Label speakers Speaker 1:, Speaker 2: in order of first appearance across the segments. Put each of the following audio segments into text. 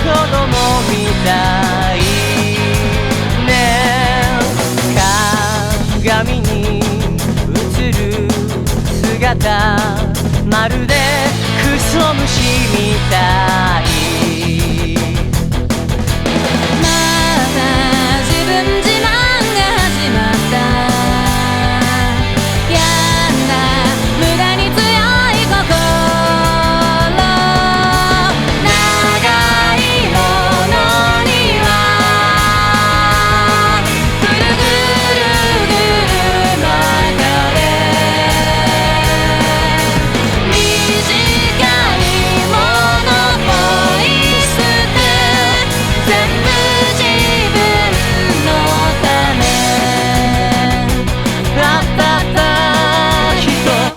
Speaker 1: 供みたいね。鏡に映る姿、まるでクソ虫みたい。
Speaker 2: また自分自慢が始まった。やんだ無駄に強い心、長いものにはぐるぐるぐる巻かれ、短いものポイ捨て、全部自分のため。
Speaker 1: あった人、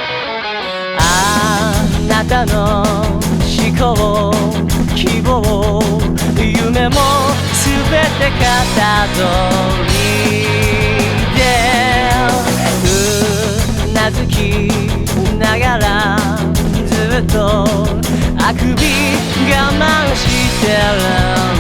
Speaker 1: あなたの思考、希望、夢もすべて型通りで、うなずきながらずっとあくび我慢してる